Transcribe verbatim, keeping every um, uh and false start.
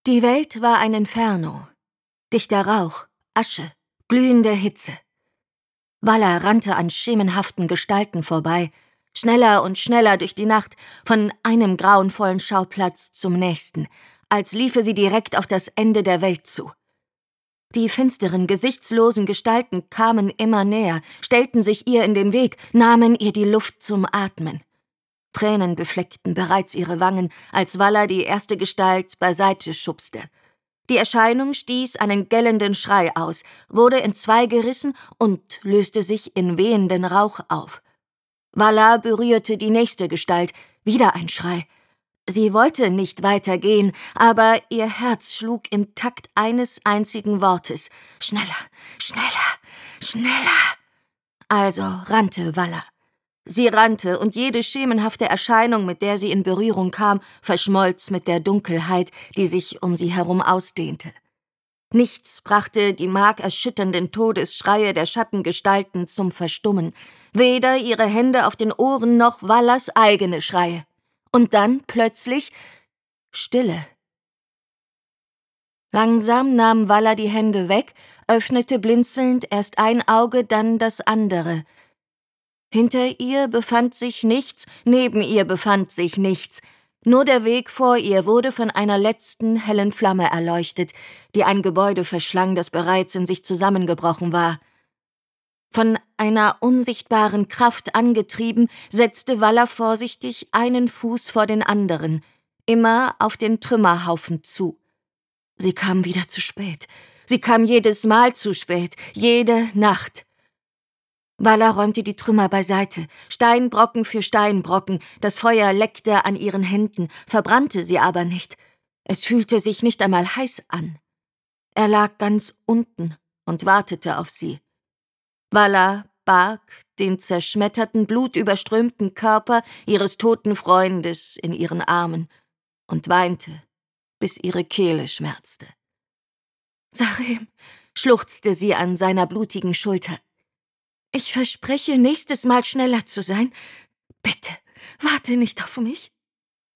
Die Welt war ein Inferno. Dichter Rauch, Asche, glühende Hitze. Vala rannte an schemenhaften Gestalten vorbei, schneller und schneller durch die Nacht, von einem grauenvollen Schauplatz zum nächsten, als liefe sie direkt auf das Ende der Welt zu. Die finsteren, gesichtslosen Gestalten kamen immer näher, stellten sich ihr in den Weg, nahmen ihr die Luft zum Atmen. Tränen befleckten bereits ihre Wangen, als Vala die erste Gestalt beiseite schubste. Die Erscheinung stieß einen gellenden Schrei aus, wurde in zwei gerissen und löste sich in wehenden Rauch auf. Vala berührte die nächste Gestalt, wieder ein Schrei. Sie wollte nicht weitergehen, aber ihr Herz schlug im Takt eines einzigen Wortes. Schneller, schneller, schneller. Also rannte Vala. Sie rannte, und jede schemenhafte Erscheinung, mit der sie in Berührung kam, verschmolz mit der Dunkelheit, die sich um sie herum ausdehnte. Nichts brachte die markerschütternden Todesschreie der Schattengestalten zum Verstummen, weder ihre Hände auf den Ohren noch Valas eigene Schreie. Und dann plötzlich Stille. Langsam nahm Vala die Hände weg, öffnete blinzelnd erst ein Auge, dann das andere. Hinter ihr befand sich nichts, neben ihr befand sich nichts. Nur der Weg vor ihr wurde von einer letzten hellen Flamme erleuchtet, die ein Gebäude verschlang, das bereits in sich zusammengebrochen war. Von einer unsichtbaren Kraft angetrieben, setzte Vala vorsichtig einen Fuß vor den anderen, immer auf den Trümmerhaufen zu. Sie kam wieder zu spät. Sie kam jedes Mal zu spät, jede Nacht. Vala räumte die Trümmer beiseite, Steinbrocken für Steinbrocken, das Feuer leckte an ihren Händen, verbrannte sie aber nicht. Es fühlte sich nicht einmal heiß an. Er lag ganz unten und wartete auf sie. Vala barg den zerschmetterten, blutüberströmten Körper ihres toten Freundes in ihren Armen und weinte, bis ihre Kehle schmerzte. »Sarim«, schluchzte sie an seiner blutigen Schulter. »Ich verspreche, nächstes Mal schneller zu sein. Bitte, warte nicht auf mich.«